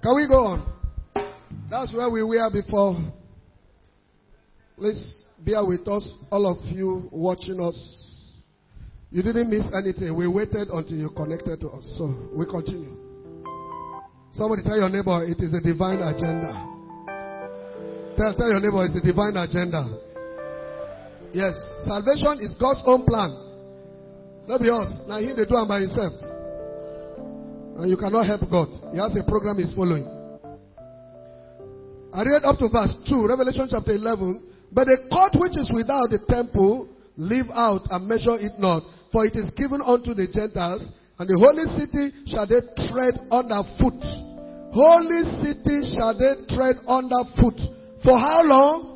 Can we go on? That's where we were before. Please bear with us, all of you watching us. You didn't miss anything. We waited until you connected to us. So we continue. Somebody tell your neighbor it is a divine agenda. Tell your neighbor it's a divine agenda. Yes, salvation is God's own plan. Not be us. Now he they do it by himself. And you cannot help God. He has a program he's following. I read up to verse 2, Revelation chapter 11. But the court which is without the temple, leave out and measure it not. For it is given unto the Gentiles, and the holy city shall they tread under foot. Holy city shall they tread under foot. For how long?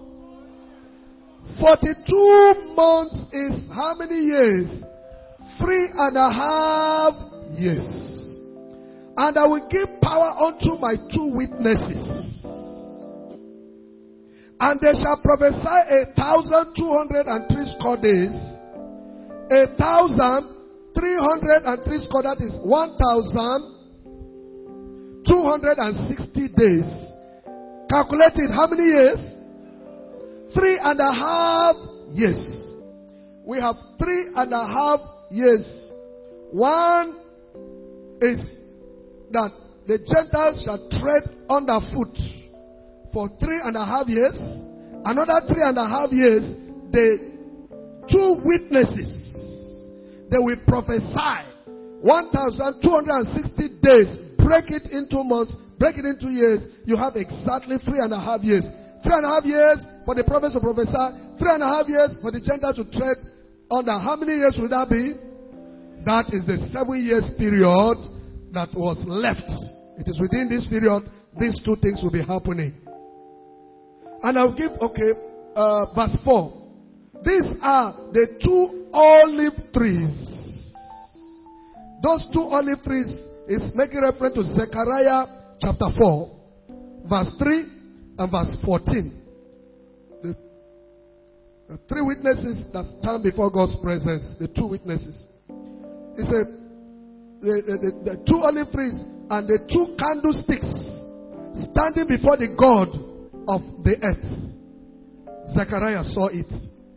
42 months is how many years? 3.5 years. And I will give power unto my 2 witnesses. And they shall prophesy 1,260 days. 1,360, that is 1,260 days. Calculated how many years? 3.5 years. We have 3.5 years. One is that the Gentiles shall tread underfoot for 3.5 years. Another 3.5 years, the 2 witnesses, they will prophesy 1,260 days. Break it into months, break it into years. You have exactly 3.5 years. 3.5 years for the prophets to prophesy. 3.5 years for the Gentiles to tread under. How many years will that be? That is the 7 years period that was left. It is within this period these 2 things will be happening. And I'll give, verse 4. These are the 2 olive trees. Those 2 olive trees is making reference to Zechariah chapter 4, verse 3 and verse 14. The 3 witnesses that stand before God's presence, the 2 witnesses. He said, the 2 olive trees and the 2 candlesticks standing before the God of the earth. Zechariah saw it.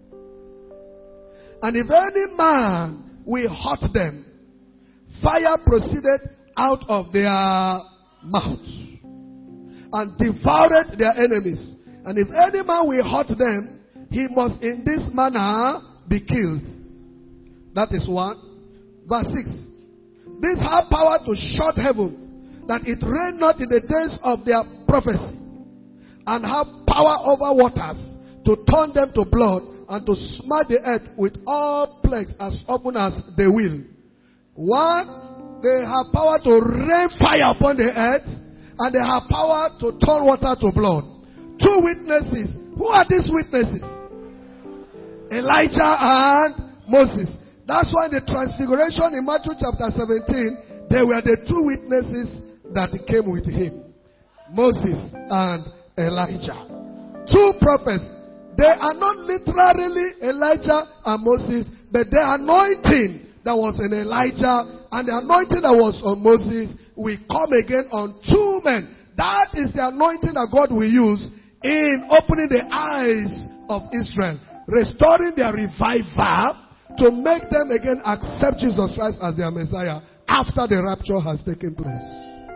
And if any man will hurt them, fire proceeded out of their mouth and devoured their enemies. And if any man will hurt them, he must in this manner be killed. That is 1. Verse 6. These have power to shut heaven, that it rain not in the days of their prophecy, and have power over waters to turn them to blood, and to smite the earth with all plagues as often as they will. 1, they have power to rain fire upon the earth, and they have power to turn water to blood. 2 witnesses. Who are these witnesses? Elijah and Moses. That's why the transfiguration in Matthew chapter 17, they were the 2 witnesses that came with him. Moses and Elijah. 2 prophets. They are not literally Elijah and Moses, but the anointing that was in Elijah and the anointing that was on Moses will come again on 2 men. That is the anointing that God will use in opening the eyes of Israel, restoring their revival to make them again accept Jesus Christ as their Messiah after the rapture has taken place.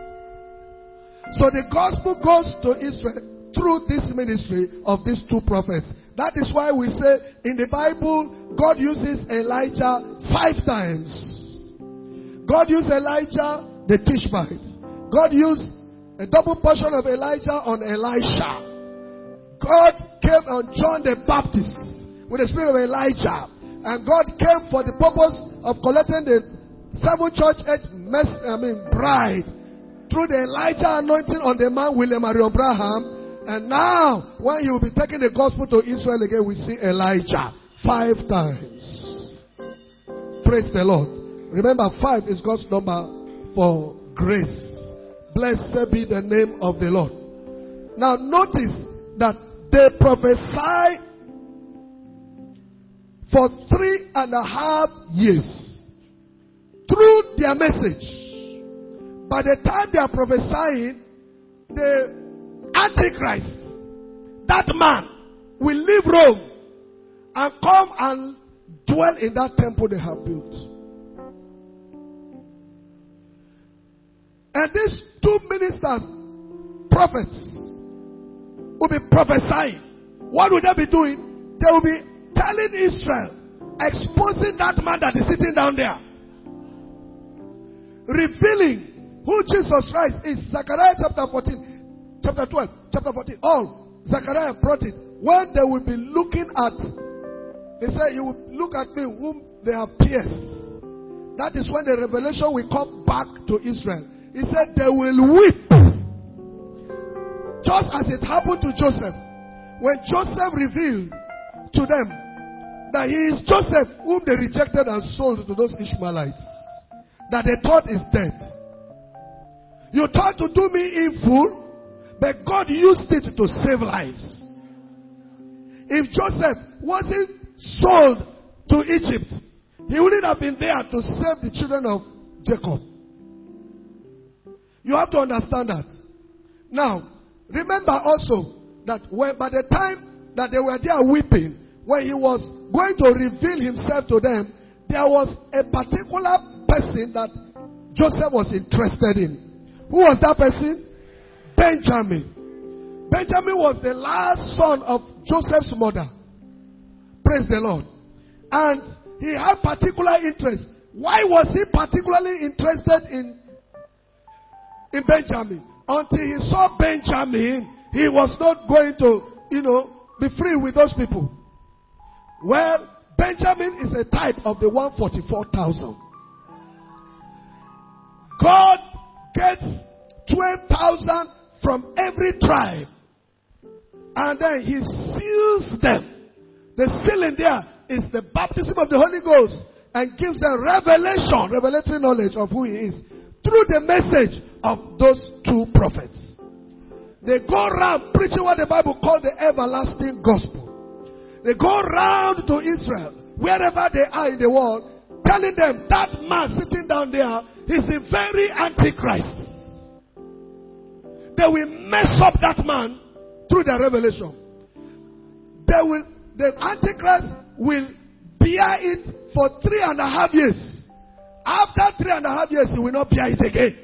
So the gospel goes to Israel through this ministry of these 2 prophets. That is why we say in the Bible, God uses Elijah 5 times. God used Elijah the Tishbite. God used a double portion of Elijah on Elisha. God came on John the Baptist with the spirit of Elijah. And God came for the purpose of collecting the 7 church age bride through the Elijah anointing on the man William Marion Branham. And now, when he will be taking the gospel to Israel again, we see Elijah 5 times. Praise the Lord. Remember, 5 is God's number for grace. Blessed be the name of the Lord. Now, notice that they prophesy for 3.5 years through their message. By the time they are prophesying, the Antichrist, that man, will leave Rome and come and dwell in that temple they have built. And these two ministers, prophets, will be prophesying. What will they be doing? They will be telling Israel, exposing that man that is sitting down there, revealing who Jesus Christ is. Zechariah chapter 14, chapter 12, chapter 14, all Zechariah brought it. When they will be looking at, they say, you will look at me whom they have pierced. That is when the revelation will come back to Israel. He said they will weep. Just as it happened to Joseph. When Joseph revealed to them that he is Joseph whom they rejected and sold to those Ishmaelites, that they thought is dead. You thought to do me evil, but God used it to save lives. If Joseph wasn't sold to Egypt, he wouldn't have been there to save the children of Jacob. You have to understand that. Now, remember also that by the time that they were there weeping, when he was going to reveal himself to them, there was a particular person that Joseph was interested in. Who was that person? Benjamin. Benjamin was the last son of Joseph's mother. Praise the Lord. And he had particular interest. Why was he particularly interested in Benjamin? Until he saw Benjamin, he was not going to, be free with those people. Well, Benjamin is a type of the 144,000. God gets 12,000 from every tribe. And then he seals them. The sealing there is the baptism of the Holy Ghost and gives them revelatory knowledge of who he is through the message of those two prophets. They go around preaching what the Bible calls the everlasting gospel. They go around to Israel, wherever they are in the world, telling them that man sitting down there is the very Antichrist. They will mess up that man through their revelation. The Antichrist will bear it for 3.5 years. After 3.5 years, he will not bear it again.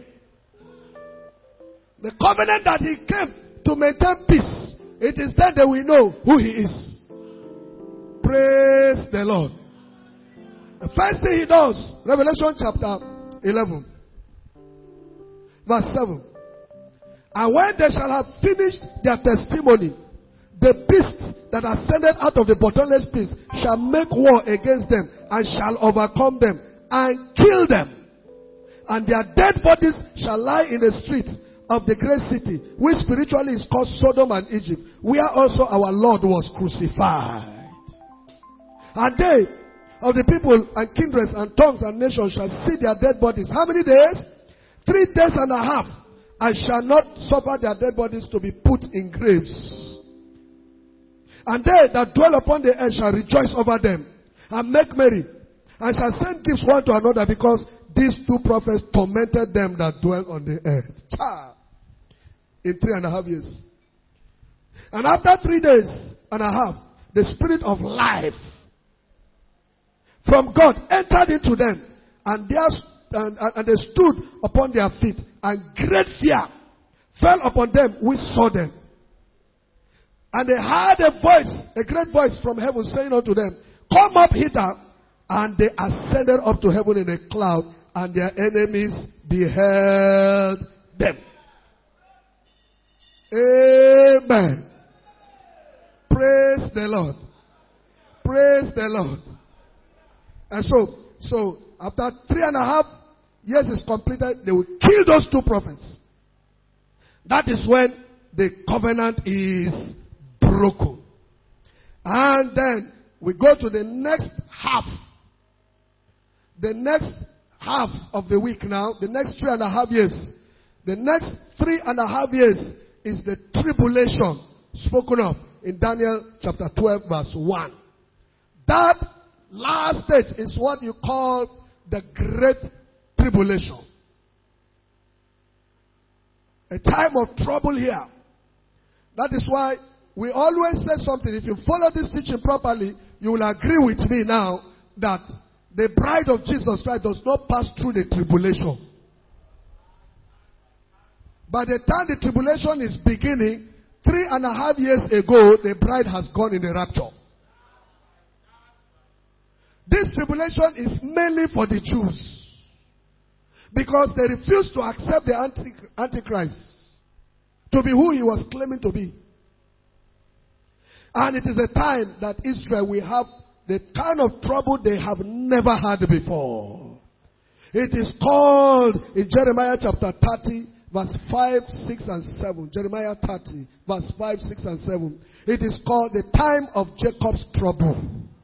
The covenant that he came to maintain peace, it is then that we know who he is. Praise the Lord. The first thing he does, Revelation chapter 11, verse 7. And when they shall have finished their testimony, the beast that ascended out of the bottomless pit shall make war against them and shall overcome them and kill them. And their dead bodies shall lie in the street of the great city, which spiritually is called Sodom and Egypt, where also our Lord was crucified. And they of the people and kindreds and tongues and nations shall see their dead bodies. How many days? 3 days and a half. And shall not suffer their dead bodies to be put in graves. And they that dwell upon the earth shall rejoice over them and make merry, and shall send gifts one to another, because these two prophets tormented them that dwell on the earth. In 3.5 years. And after 3 days and a half, the spirit of life from God entered into them, and they stood upon their feet, and great fear fell upon them which saw them. And they heard a great voice from heaven saying unto them, come up hither. And they ascended up to heaven in a cloud, and their enemies beheld them. Amen. Praise the Lord. Praise the Lord. And so after 3.5 years is completed, they will kill those two prophets. That is when the covenant is broken. And then we go to the next half. The next half of the week now, the next 3.5 years. The next 3.5 years is the tribulation spoken of in Daniel chapter 12 verse 1. That last stage is what you call the Great Tribulation. A time of trouble here. That is why we always say something. If you follow this teaching properly, you will agree with me now that the bride of Jesus Christ does not pass through the tribulation. By the time the tribulation is beginning, 3.5 years ago, the bride has gone in the rapture. This tribulation is mainly for the Jews, because they refuse to accept the Antichrist to be who he was claiming to be. And it is a time that Israel will have the kind of trouble they have never had before. It is called in Jeremiah chapter 30, verse 5, 6, and 7. Jeremiah 30, verse 5, 6, and 7. It is called the time of Jacob's trouble.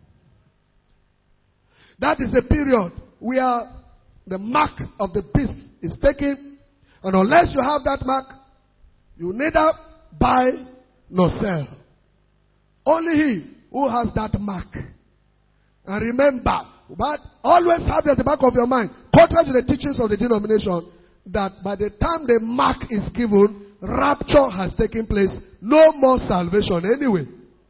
That is a period where the mark of the beast is taken. And unless you have that mark, you neither buy nor sell. Only he who has that mark. And remember, but always have at the back of your mind, contrary to the teachings of the denomination, that by the time the mark is given, rapture has taken place. No more salvation anyway.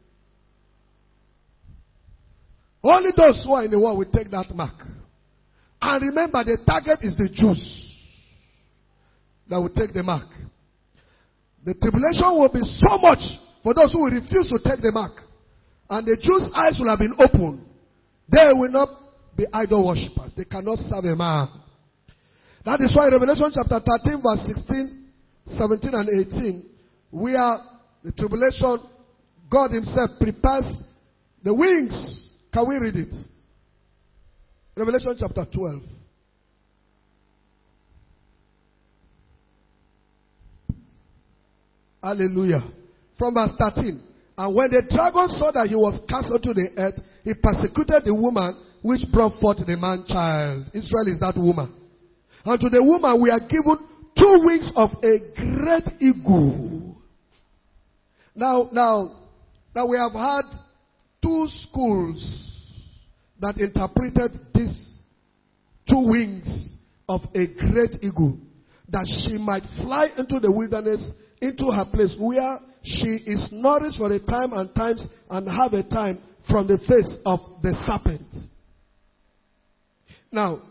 Only those who are in the world will take that mark. And remember, the target is the Jews that will take the mark. The tribulation will be so much for those who will refuse to take the mark. And the Jews' eyes will have been opened. They will not be idol worshippers. They cannot serve a man. That is why Revelation chapter 13, verse 16, 17, and 18, where the tribulation, God himself prepares the wings. Can we read it? Revelation chapter 12. Hallelujah. From verse 13. And when the dragon saw that he was cast into the earth, he persecuted the woman which brought forth the man child. Israel is that woman. And to the woman we are given 2 wings of a great eagle. Now we have had 2 schools that interpreted these 2 wings of a great eagle, that she might fly into the wilderness, into her place where she is nourished for a time and times, and have a time from the face of the serpent. Now,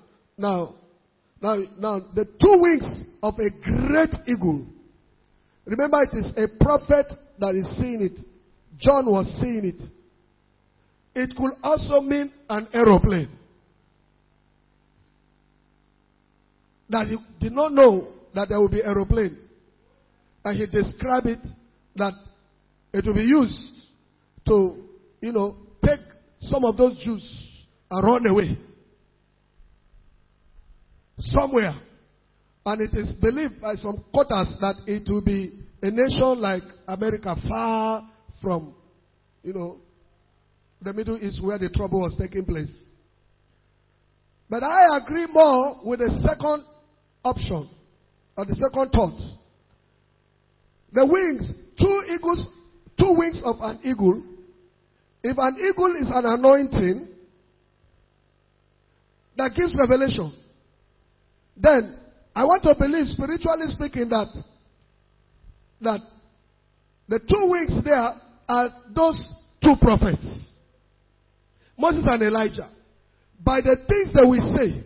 the 2 wings of a great eagle. Remember, it is a prophet that is seeing it. John was seeing it. It could also mean an aeroplane. That he did not know that there will be aeroplane. And he described it that it will be used to, take some of those Jews and run away somewhere. And it is believed by some quarters that it will be a nation like America, far from, the Middle East where the trouble was taking place. But I agree more with the second option, or the second thought. The wings, 2 wings of an eagle. If an eagle is an anointing that gives revelation, then I want to believe, spiritually speaking, that the 2 wings there are those 2 prophets, Moses and Elijah. By the things that we say,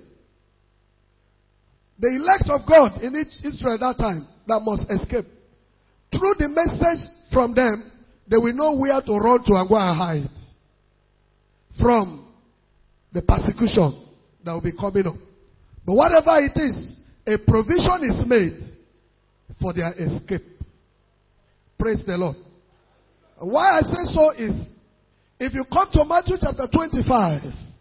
the elect of God in Israel at that time that must escape, through the message from them, they will know where to run to and go and hide from the persecution that will be coming up. But whatever it is, a provision is made for their escape. Praise the Lord. And why I say so is, if you come to Matthew chapter 25,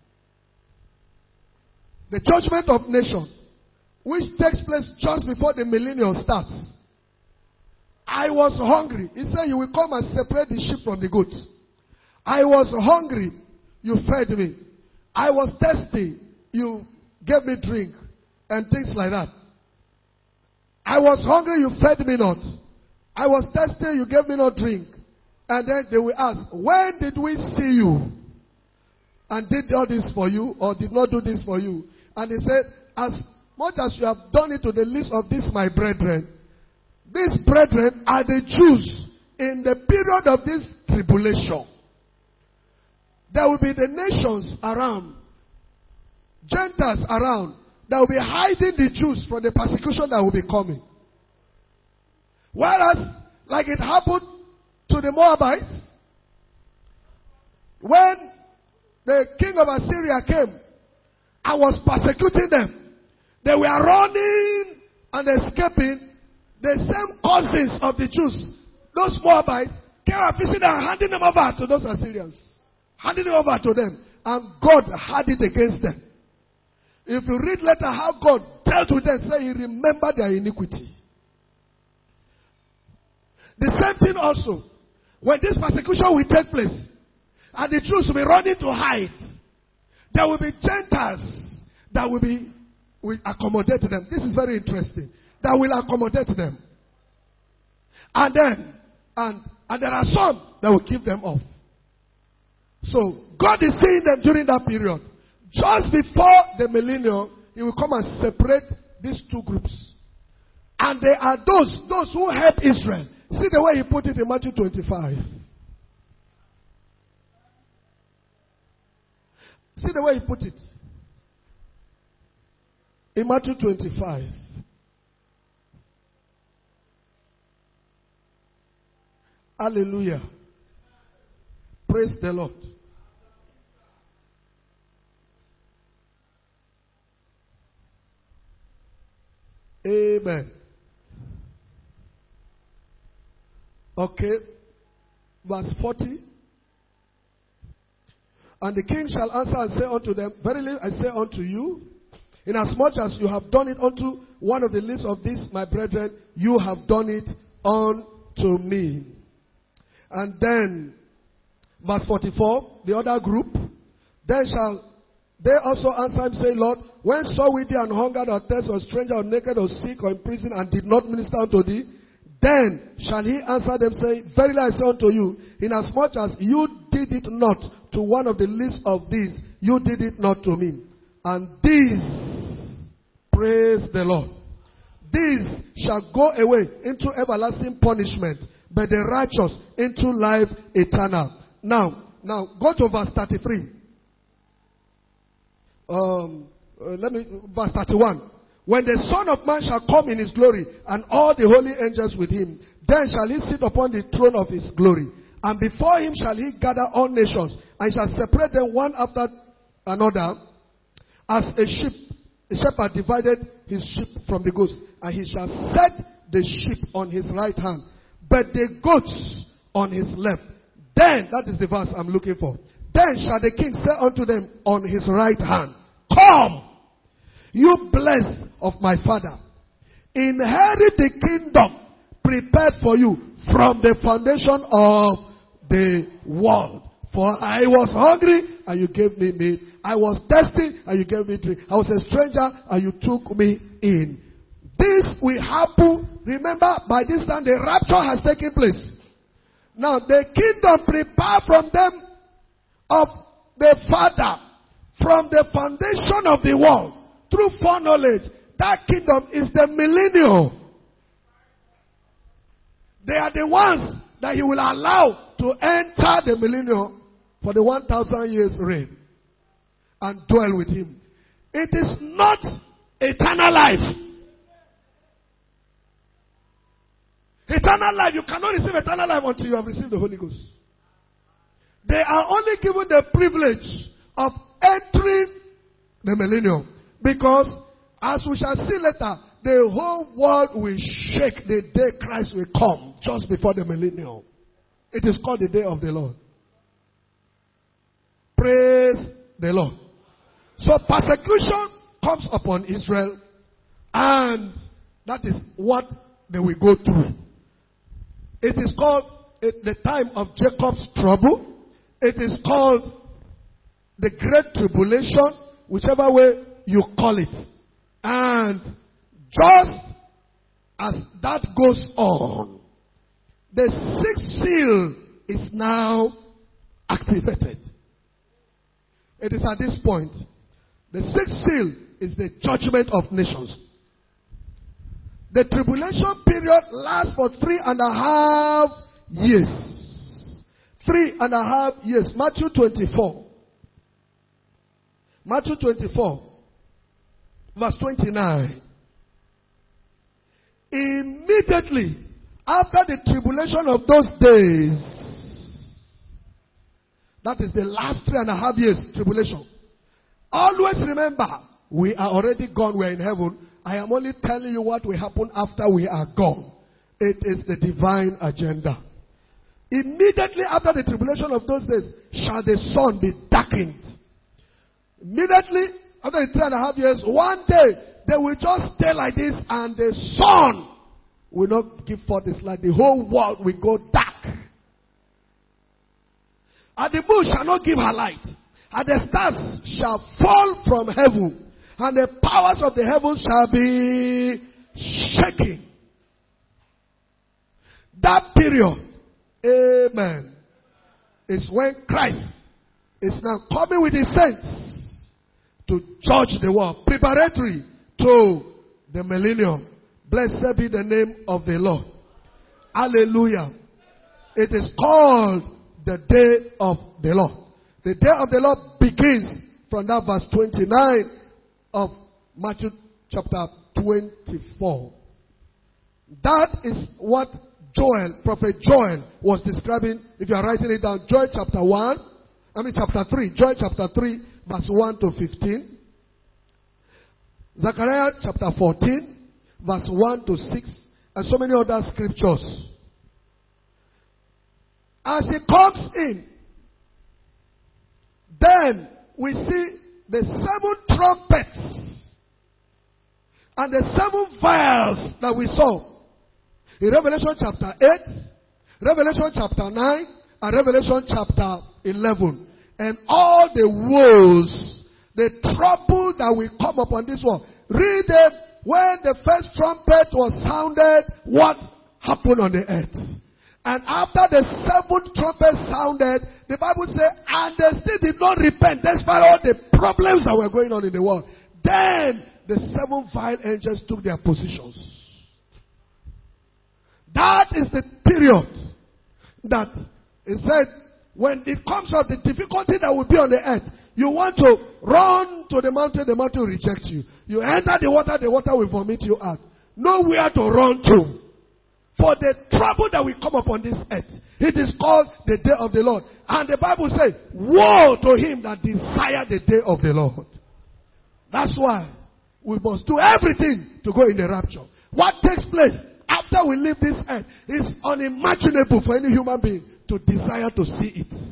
the judgment of nation, which takes place just before the millennium starts. I was hungry. He said, you will come and separate the sheep from the goats. I was hungry. You fed me. I was thirsty. You gave me drink. And things like that. I was hungry. You fed me not. I was thirsty. You gave me no drink. And then they will ask, when did we see you? And did all this for you, or did not do this for you? And he said, as much as you have done it to the least of these my brethren, these brethren are the Jews in the period of this tribulation. There will be the nations around, Gentiles around, that will be hiding the Jews from the persecution that will be coming. Whereas, like it happened to the Moabites, when the king of Assyria came and was persecuting them, they were running and escaping. The same cousins of the Jews, those Moabites, came and fishing and handing them over to those Assyrians. Handing them over to them. And God had it against them. If you read later how God dealt with them, say He remembered their iniquity. The same thing also, when this persecution will take place, and the Jews will be running to hide, there will be Gentiles that will accommodate them. This is very interesting. That will accommodate them. And then, and there are some that will keep them off. So, God is seeing them during that period. Just before the millennium, He will come and separate these two groups. And they are those who help Israel. See the way He put it in Matthew 25. See the way He put it. In Matthew 25. Hallelujah. Praise the Lord. Amen. Okay. Verse 40. And the king shall answer and say unto them, Verily I say unto you, inasmuch as you have done it unto one of the least of these my brethren, you have done it unto me. And then, verse 44, the other group, then shall they also answer him, say, Lord, when saw we thee an hungered or thirsty or stranger or naked or sick or in prison and did not minister unto thee? Then shall he answer them, say, Verily I say unto you, inasmuch as you did it not to one of the least of these, you did it not to me. And these, praise the Lord, these shall go away into everlasting punishment, but the righteous into life eternal. Now go to verse 33. Verse 31. When the Son of Man shall come in His glory, and all the holy angels with Him, then shall He sit upon the throne of His glory. And before Him shall He gather all nations, and shall separate them one after another, as a shepherd divided his sheep from the goats. And He shall set the sheep on His right hand, but the goats on His left. Then, that is the verse I'm looking for. Then shall the king say unto them on His right hand, Come, you blessed of my Father, inherit the kingdom prepared for you from the foundation of the world. For I was hungry, and you gave me meat. I was thirsty, and you gave me drink. I was a stranger, and you took me in. This will happen. Remember, by this time the rapture has taken place. Now, the kingdom prepared from them of the Father, from the foundation of the world, through foreknowledge. That kingdom is the millennium. They are the ones that He will allow to enter the millennium for the 1,000 years reign and dwell with Him. It is not eternal life. Eternal life, you cannot receive eternal life until you have received the Holy Ghost. They are only given the privilege of entering the millennium. Because, as we shall see later, the whole world will shake the day Christ will come, just before the millennium. It is called the day of the Lord. Praise the Lord. So persecution comes upon Israel, and that is what they will go through. It is called the time of Jacob's trouble. It is called the Great Tribulation, whichever way you call it. And just as that goes on, the sixth seal is now activated. It is at this point. The sixth seal is the judgment of nations. The tribulation period lasts for 3.5 years. 3.5 years. Matthew 24. Matthew 24. Verse 29. Immediately after the tribulation of those days, that is the last 3.5 years tribulation. Always remember, we are already gone, we are in heaven. I am only telling you what will happen after we are gone. It is the divine agenda. Immediately after the tribulation of those days, shall the sun be darkened. Immediately after the 3.5 years, one day, they will just stay like this and the sun will not give forth its light. The whole world will go dark. And the moon shall not give her light. And the stars shall fall from heaven. And the powers of the heavens shall be shaken. That period, amen, is when Christ is now coming with his saints to judge the world. Preparatory to the millennium. Blessed be the name of the Lord. Hallelujah. It is called the day of the Lord. The day of the Lord begins from that verse 29 of Matthew chapter 24. That is what Prophet Joel was describing. If you are writing it down, chapter 3, Joel chapter 3, verse 1 to 15. Zechariah chapter 14, verse 1 to 6, and so many other scriptures. As he comes in, then we see the 7 trumpets and the 7 vials that we saw in Revelation chapter 8, Revelation chapter 9, and Revelation chapter 11. And all the woes, the trouble that will come upon this world. Read them. When the first trumpet was sounded, what happened on the earth? And after the 7th trumpet sounded, the Bible says, and they still did not repent despite all the problems that were going on in the world. Then the 7 vile angels took their positions. That is the period that it said, when it comes of the difficulty that will be on the earth, you want to run to the mountain will reject you. You enter the water will vomit you out. Nowhere to run to. For the trouble that will come upon this earth, it is called the day of the Lord. And the Bible says, woe to him that desire the day of the Lord. That's why we must do everything to go in the rapture. What takes place after we leave this earth is unimaginable for any human being to desire to see it.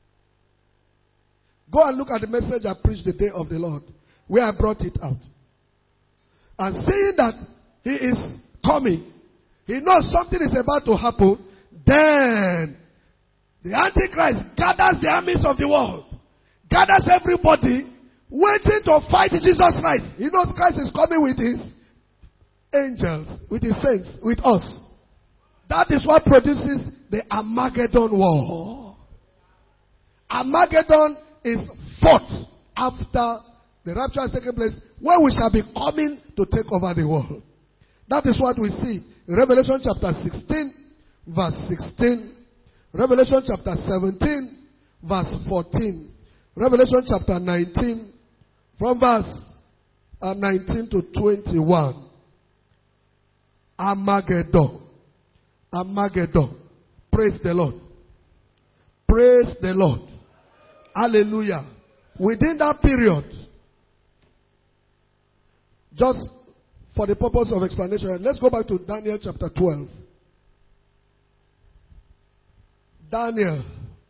Go and look at the message I preached the day of the Lord, where I brought it out. And seeing that he is coming, he knows something is about to happen, then the Antichrist gathers the armies of the world, gathers everybody, waiting to fight Jesus Christ. He knows Christ is coming with his angels, with his saints, with us. That is what produces the Armageddon war. Armageddon is fought after the rapture has taken place, where we shall be coming to take over the world. That is what we see in Revelation chapter 16, verse 16. Revelation chapter 17, verse 14. Revelation chapter 19, from verse 19 to 21. Armageddon. Armageddon. Praise the Lord. Praise the Lord. Hallelujah. Within that period, just for the purpose of explanation, let's go back to Daniel chapter 12. Daniel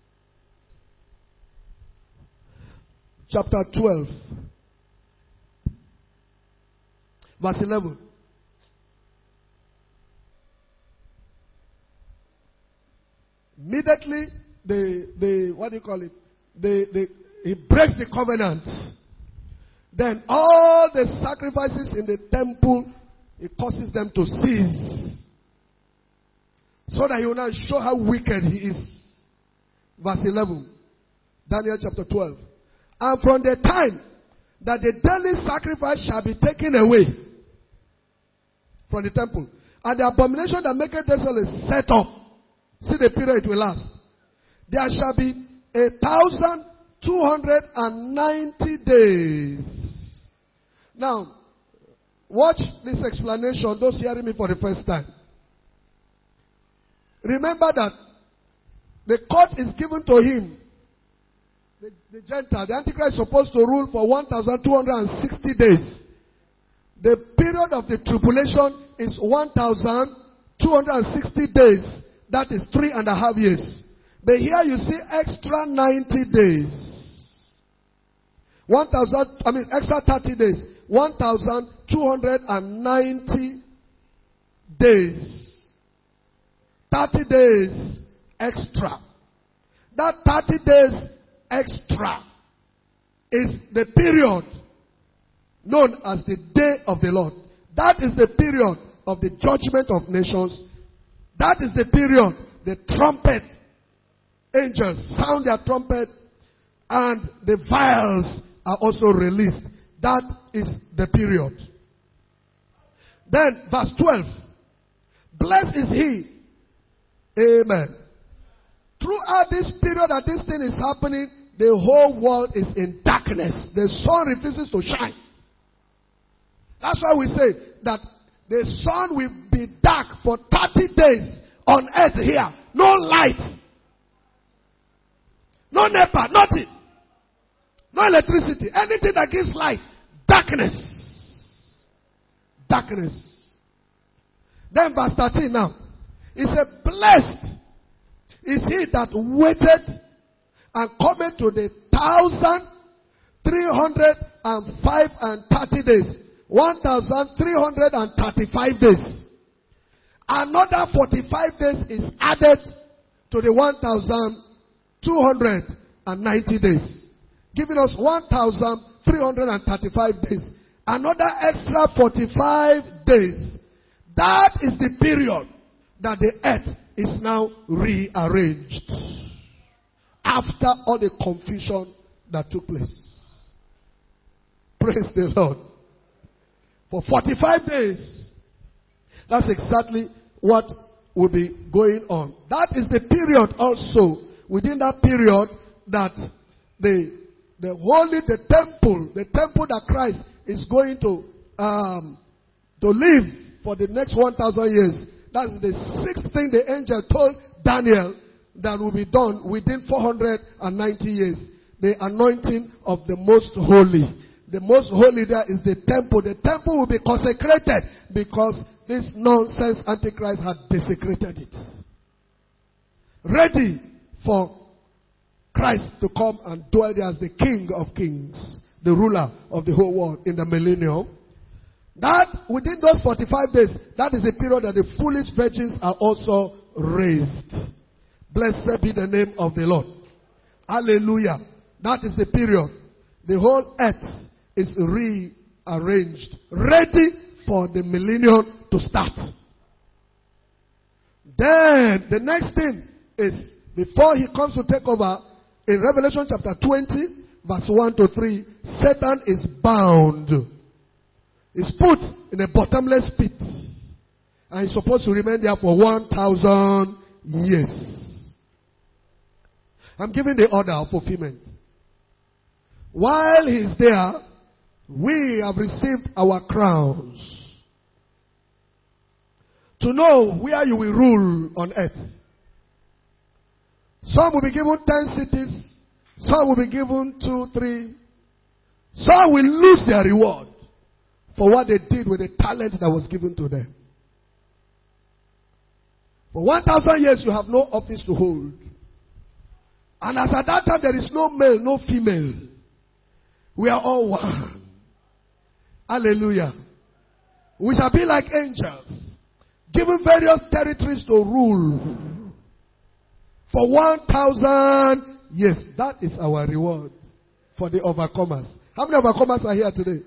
chapter 12, verse 11. Immediately, he breaks the covenant. Then all the sacrifices in the temple, it causes them to cease. So that he will not show how wicked he is. Verse 11. Daniel chapter 12. And from the time that the daily sacrifice shall be taken away, from the temple. And the abomination that maketh desolate is set up. See the period it will last. There shall be 1,290 days. Now, watch this explanation, those hearing me for the first time. Remember that the court is given to him. The Gentile, the Antichrist is supposed to rule for 1,260 days. The period of the tribulation is 1,260 days. That is 3.5 years. But here you see extra 90 days. Extra 30 days. 1,290 days. 30 days extra. That 30 days extra is the period known as the day of the Lord. That is the period of the judgment of nations. That is the period the trumpet angels sound their trumpet and the vials are also released. That is the period. Then verse 12. Blessed is he. Amen. Throughout this period that this thing is happening, the whole world is in darkness. The sun refuses to shine. That's why we say that the sun will be dark for 30 days on earth here. No light. No NEPA, nothing. No electricity. Anything that gives light. Darkness. Darkness. Then verse 13 now. It said, blessed is he that waited and cometh to the 1,305 and 30 days. 1,335 days. Another 45 days is added to the 1,290 days. Giving us 1,335 days. Another extra 45 days. That is the period that the earth is now rearranged. After all the confusion that took place. Praise the Lord. For 45 days. That's exactly what will be going on. That is the period also, within that period, that the temple that Christ is going to live for the next 1,000 years. That's the sixth thing the angel told Daniel that will be done within 490 years. The anointing of the most holy. The most holy there is the temple. The temple will be consecrated because this nonsense Antichrist had desecrated it. Ready for Christ to come and dwell there as the King of Kings, the ruler of the whole world in the millennium. That within those 45 days, that is the period that the foolish virgins are also raised. Blessed be the name of the Lord. Hallelujah. That is the period. The whole earth is rearranged, ready for the millennium to start. Then the next thing is, before he comes to take over, in Revelation chapter 20, verse 1 to 3, Satan is bound. He's put in a bottomless pit. And he's supposed to remain there for 1,000 years. I'm giving the order of fulfillment. While he's there, we have received our crowns. To know where you will rule on earth. Some will be given 10 cities. Some will be given 2, 3. Some will lose their reward for what they did with the talent that was given to them. For 1,000 years you have no office to hold. And as at that time there is no male, no female. We are all one. Hallelujah. We shall be like angels, given various territories to rule for 1,000 years. That is our reward for the overcomers. How many overcomers are here today?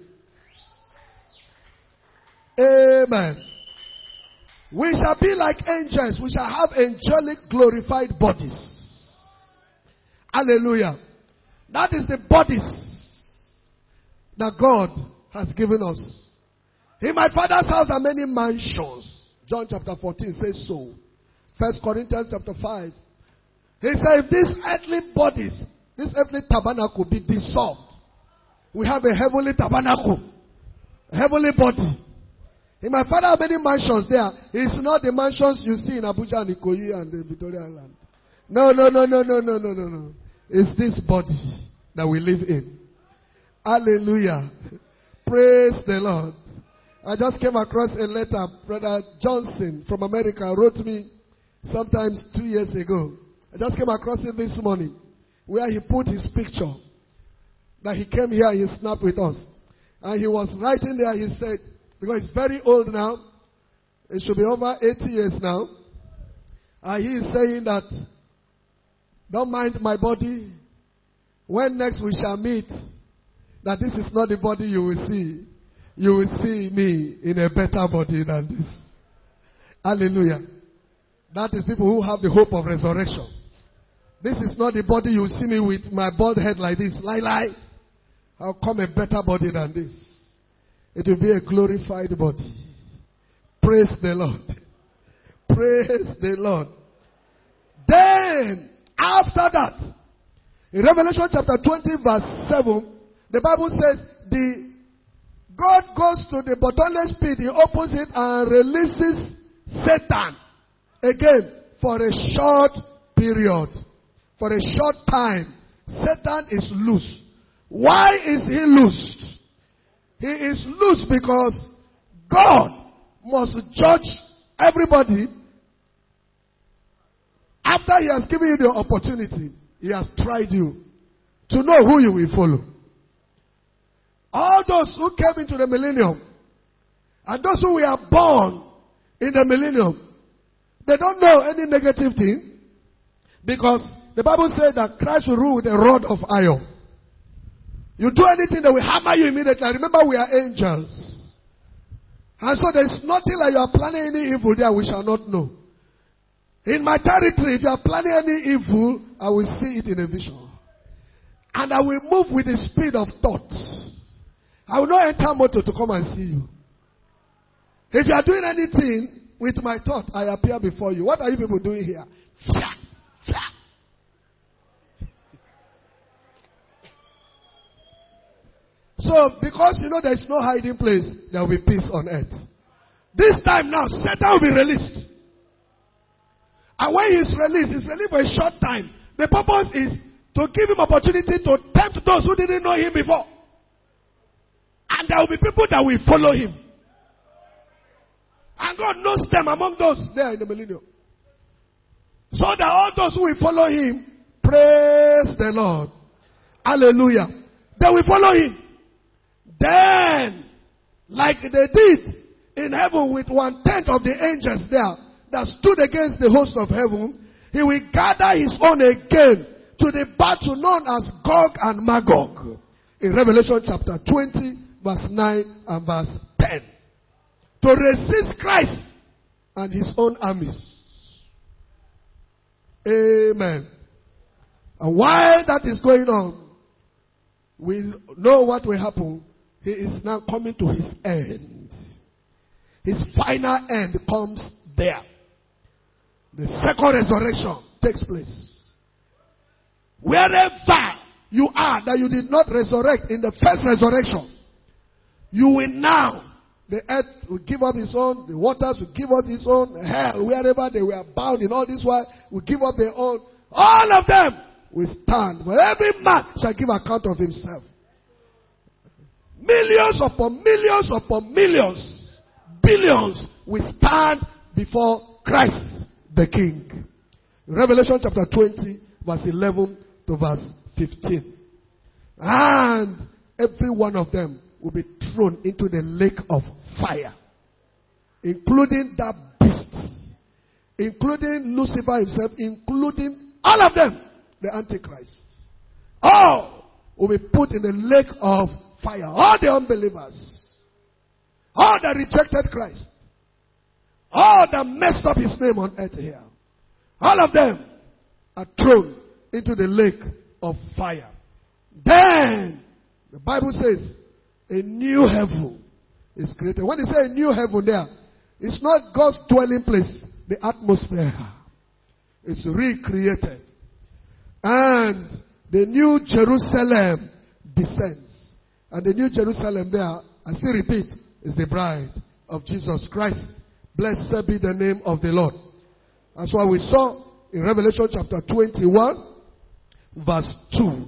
Amen. We shall be like angels. We shall have angelic glorified bodies. Hallelujah. That is the bodies that God has given us. In my Father's house are many mansions. John chapter 14 says so. 1 Corinthians chapter 5. He said, if these earthly bodies, this earthly tabernacle be dissolved, we have a heavenly tabernacle, a heavenly body. In my Father have many mansions there. It's not the mansions you see in Abuja and Ikoyi and the Victoria Island. No. It's this body that we live in. Hallelujah. Praise the Lord. I just came across a letter. Brother Johnson from America wrote me sometimes 2 years ago. I just came across it this morning where he put his picture that he came here and he snapped with us. And he was writing there, he said, because he's very old now, it should be over 80 years now. And he is saying that, don't mind my body. When next we shall meet, that this is not the body you will see. You will see me in a better body than this. Hallelujah. That is people who have the hope of resurrection. This is not the body you will see me with, my bald head like this. Lie. I'll come a better body than this. It will be a glorified body. Praise the Lord. Praise the Lord. Then, after that, in Revelation chapter 20 verse 7, the Bible says, God goes to the bottomless pit, he opens it and releases Satan again for a short period. For a short time, Satan is loose. Why is he loosed? He is loose because God must judge everybody. After he has given you the opportunity, he has tried you to know who you will follow. All those who came into the millennium and those who were born in the millennium, they don't know any negative thing because the Bible says that Christ will rule with a rod of iron. You do anything, they will hammer you immediately. Remember, we are angels. And so there is nothing like you are planning any evil there we shall not know. In my territory, if you are planning any evil, I will see it in a vision. And I will move with the speed of thought. I will not enter motor to come and see you. If you are doing anything with my thought, I appear before you. What are you people doing here? So, because you know there is no hiding place, there will be peace on earth. This time now, Satan will be released. And when he is released, he's released for a short time. The purpose is to give him opportunity to tempt those who didn't know him before. And there will be people that will follow him. And God knows them among those there in the millennium. So that all those who will follow him, praise the Lord. Hallelujah. They will follow him. Then, like they did in heaven with 1/10 of the angels there that stood against the host of heaven, he will gather his own again to the battle known as Gog and Magog. In Revelation chapter 20, verse 9 and verse 10. To resist Christ and his own armies. Amen. And while that is going on, we know what will happen. He is now coming to his end. His final end comes there. The second resurrection takes place. Wherever you are that you did not resurrect in the first resurrection, you will now, the earth will give up its own, the waters will give up its own, hell, wherever they were bound in all this while, will give up their own. All of them will stand. But every man shall give account of himself. Millions upon millions, billions will stand before Christ the King. Revelation chapter 20, verse 11 to verse 15. And every one of them will be thrown into the lake of fire, including that beast, including Lucifer himself, including all of them, the Antichrist. All will be put in the lake of fire. All the unbelievers, all that rejected Christ, all that messed up his name on earth here, all of them are thrown into the lake of fire. Then, the Bible says, a new heaven is created. When they say a new heaven there, it's not God's dwelling place. The atmosphere is recreated. And the new Jerusalem descends. And the new Jerusalem there, I still repeat, is the bride of Jesus Christ. Blessed be the name of the Lord. That's why we saw in Revelation chapter 21, verse 2.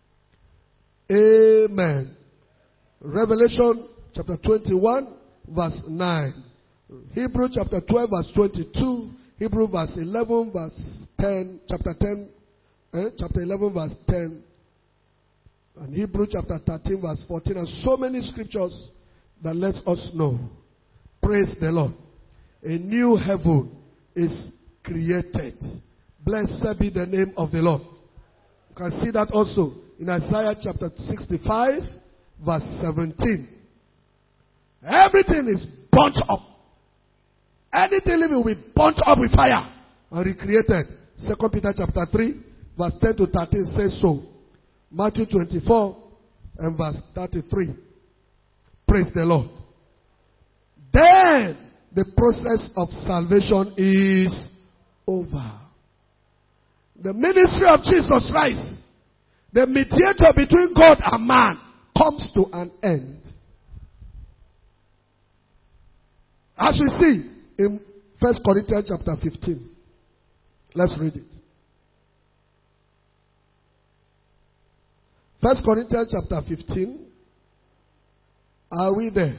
Amen. Revelation chapter 21, verse 9. Hebrew chapter 12, verse 22. Hebrew verse 11, verse 10. Chapter 10. Chapter 11, verse 10. And Hebrew chapter 13, verse 14. And so many scriptures that let us know. Praise the Lord. A new heaven is created. Blessed be the name of the Lord. You can see that also in Isaiah chapter 65, verse 17. Everything is burnt up. Anything living will be burnt up with fire and recreated. 2 Peter chapter 3, verse 10 to 13 says so. Matthew 24 and verse 33. Praise the Lord. Then the process of salvation is over. The ministry of Jesus Christ, the mediator between God and man, comes to an end. As we see in 1 Corinthians chapter 15. Let's read it. 1 Corinthians chapter 15. Are we there?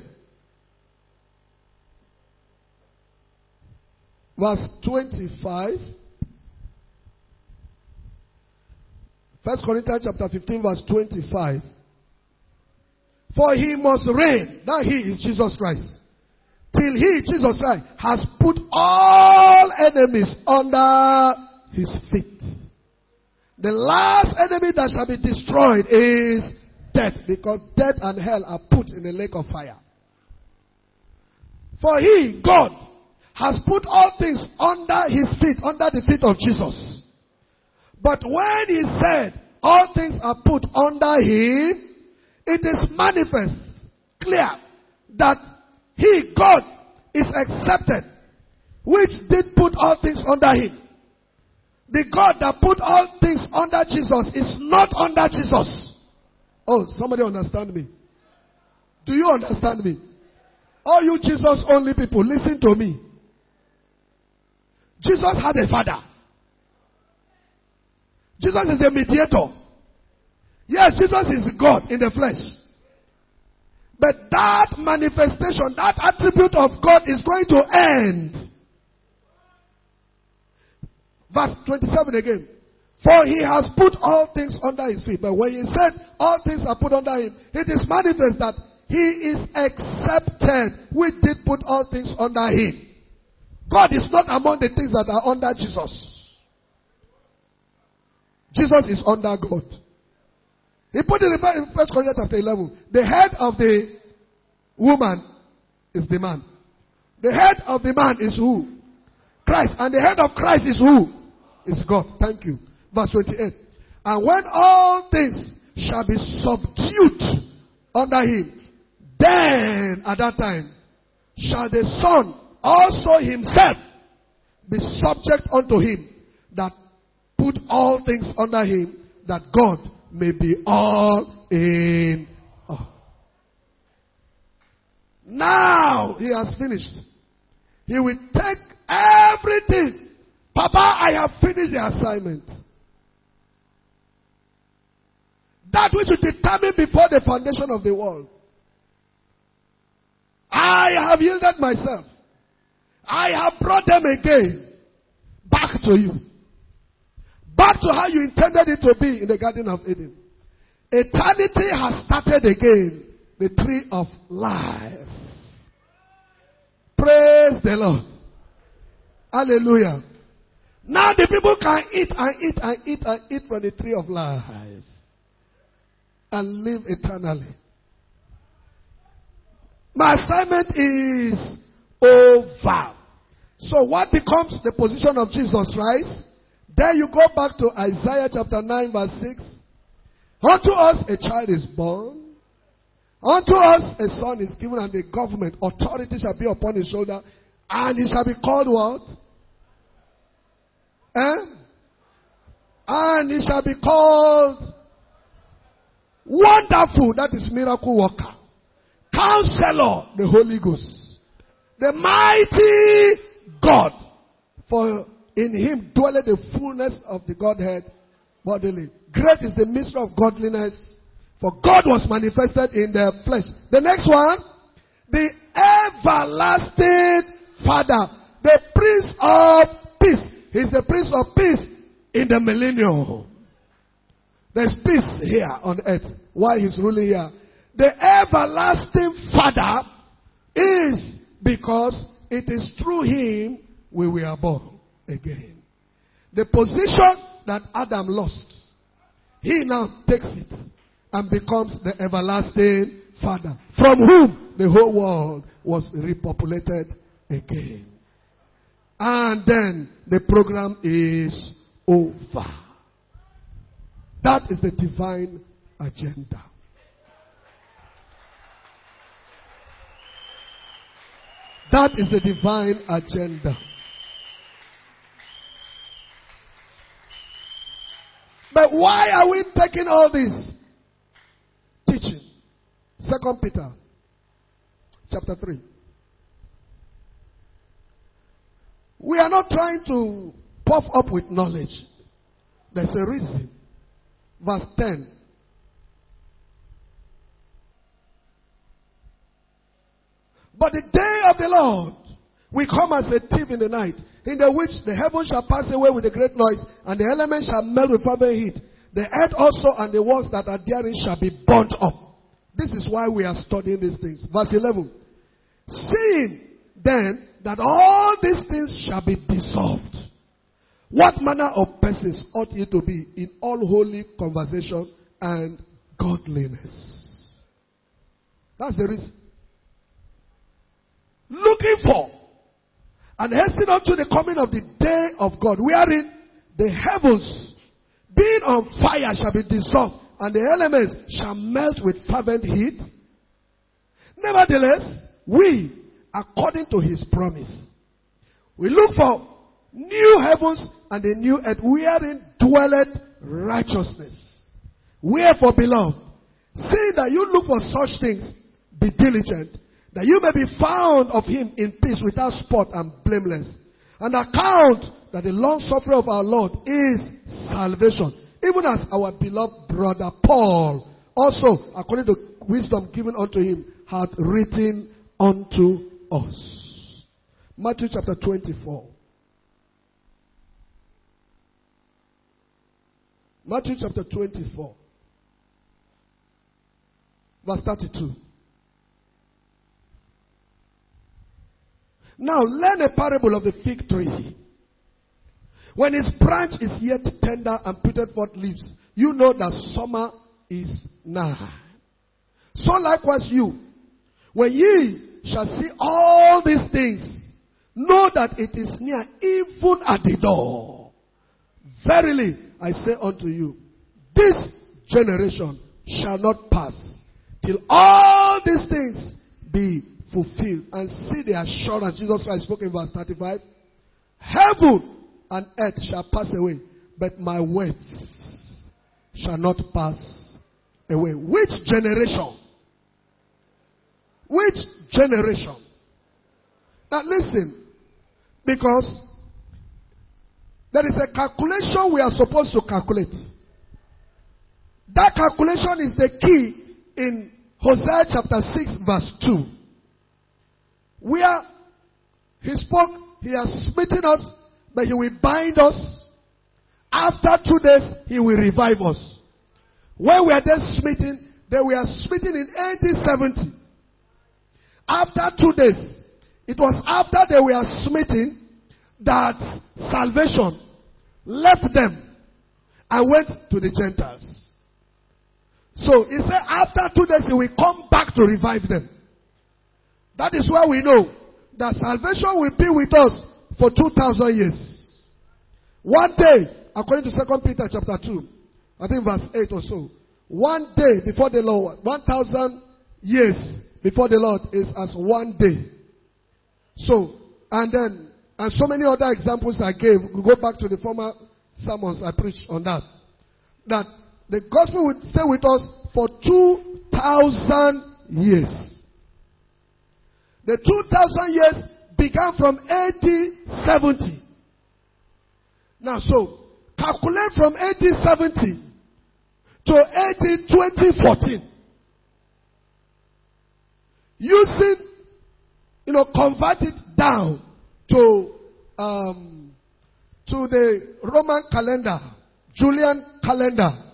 Verse 25. 1 Corinthians chapter 15, verse 25. For he must reign, that he is Jesus Christ, till he, Jesus Christ, has put all enemies under his feet. The last enemy that shall be destroyed is death, because death and hell are put in the lake of fire. For he, God, has put all things under his feet, under the feet of Jesus. But when he said all things are put under him, it is manifest, clear, that he, God, is accepted, which did put all things under him. The God that put all things under Jesus is not under Jesus. Oh, somebody understand me? Do you understand me? All you Jesus only people, listen to me. Jesus had a father. Jesus is a mediator. Yes, Jesus is God in the flesh. But that manifestation, that attribute of God is going to end. Verse 27 again. For he has put all things under his feet. But when he said all things are put under him, it is manifest that he is accepted, which did put all things under him. God is not among the things that are under Jesus. Jesus is under God. He put it in 1 Corinthians chapter 11. The head of the woman is the man. The head of the man is who? Christ. And the head of Christ is who? Is God. Thank you. Verse 28. And when all things shall be subdued under him, then at that time shall the Son also himself be subject unto him that put all things under him, that God may be all in all. Now he has finished. He will take everything. Papa, I have finished the assignment. That which you determined before the foundation of the world. I have yielded myself. I have brought them again back to you. Back to how you intended it to be in the Garden of Eden. Eternity has started again. The tree of life. Praise the Lord. Hallelujah. Now the people can eat and eat and eat and eat from the tree of life. And live eternally. My assignment is over. So what becomes the position of Jesus Christ? Then you go back to Isaiah chapter 9 verse 6. Unto us a child is born, Unto us a son is given, and the government authority shall be upon his shoulder, and he shall be called what? And he shall be called Wonderful, that is Miracle Worker. Counselor, the Holy Ghost. The mighty God. For in him dwelleth the fullness of the Godhead bodily. Great is the mystery of godliness, for God was manifested in the flesh. The next one, the everlasting Father, the Prince of Peace. He's the Prince of Peace in the millennium. There's peace here on earth while he's ruling here. The everlasting Father is because it is through him we were born again. The position that Adam lost, he now takes it and becomes the everlasting Father, from whom the whole world was repopulated again. And then the program is over. That is the divine agenda. That is the divine agenda. But why are we taking all this teaching? 2 Peter chapter 3. We are not trying to puff up with knowledge. There's a reason. Verse 10. But the day of the Lord will come as a thief in the night, in the which the heavens shall pass away with a great noise, and the elements shall melt with fervent heat. The earth also and the works that are therein shall be burnt up. This is why we are studying these things. Verse 11. Seeing then that all these things shall be dissolved, what manner of persons ought ye to be in all holy conversation and godliness? That's the reason. Looking for and hastening unto the coming of the day of God, wherein the heavens, being on fire, shall be dissolved, and the elements shall melt with fervent heat. Nevertheless, we, according to his promise, we look for new heavens and a new earth, wherein dwelleth righteousness. Wherefore, beloved, seeing that you look for such things, be diligent, that you may be found of him in peace, without spot and blameless. And account that the long suffering of our Lord is salvation, even as our beloved brother Paul also, according to wisdom given unto him, hath written unto us. Matthew chapter 24. Matthew chapter 24. Verse 32. Now learn a parable of the fig tree. When its branch is yet tender and putteth forth leaves, you know that summer is nigh. So likewise you, when ye shall see all these things, know that it is near, even at the door. Verily I say unto you, this generation shall not pass till all these things be fulfilled. And see the assurance Jesus Christ spoke in verse 35. Heaven and earth shall pass away, but my words shall not pass away. Which generation? Which generation? Now listen, because there is a calculation we are supposed to calculate. That calculation is the key in Hosea chapter 6 verse 2. Where he spoke, he has smitten us, but he will bind us. After 2 days, he will revive us. When we are then smitten, they were smitten in AD 70. After 2 days, it was after they were smitten that salvation left them and went to the Gentiles. So he said after 2 days he will come back to revive them. That is why we know that salvation will be with us for 2,000 years. One day, according to 2 Peter chapter 2, I think verse 8 or so, one day before the Lord, 1,000 years before the Lord is as one day. So, and so many other examples I gave. We'll go back to the former sermons I preached on that. That the gospel would stay with us for 2,000 years. The 2,000 years began from AD 70. Now, so, calculate from AD 70 to AD 2014. Using, convert it down to the Roman calendar, Julian calendar.